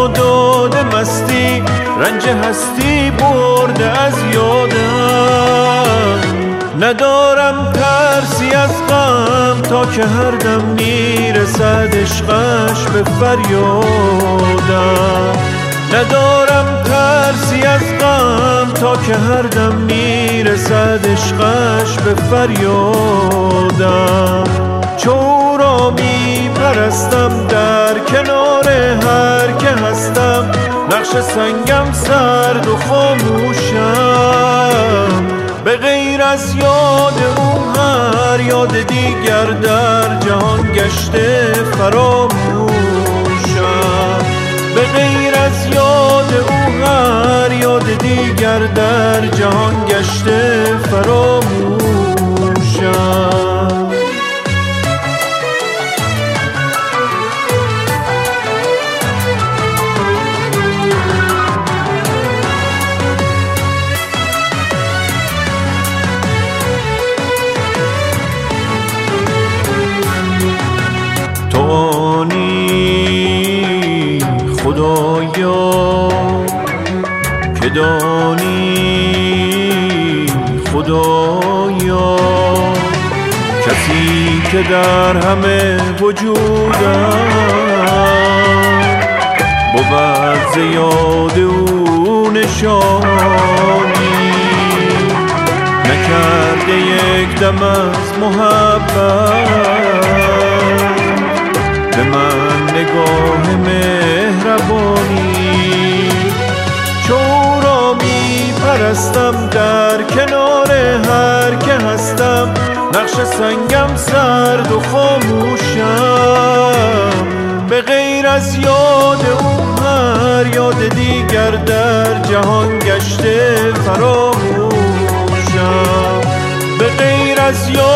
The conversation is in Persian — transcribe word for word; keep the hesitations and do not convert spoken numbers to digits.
داد مستی، رنج هستی برده از یادم. ندارم ترسی از غم تا که هر دم میرسد عشقش به فریادم. ندارم ترسی از غم تا که هر دم میرسد عشقش به فریادم. چو او را میپرستم در کنار هر که هستم، نقش سنگم سرد و خاموشم. به غیر از یاد او هر یاد دیگر در جهان گشته فراموشم. به غیر از یاد او هر یاد دیگر در جهان گشته فراموشم. توانی خدایا که دانی خدایا، کسی که در همه وجودم بود ز یاد او نشانی. نکرده یک دم از محبت به من نگاه مهربانی. چو او را می پرستم در کنار هر که هستم، نقش سنگم سرد و خاموشم. به غیر از یاد او هر یاد دیگر در جهان گشته فراموشم. به غیر از یاد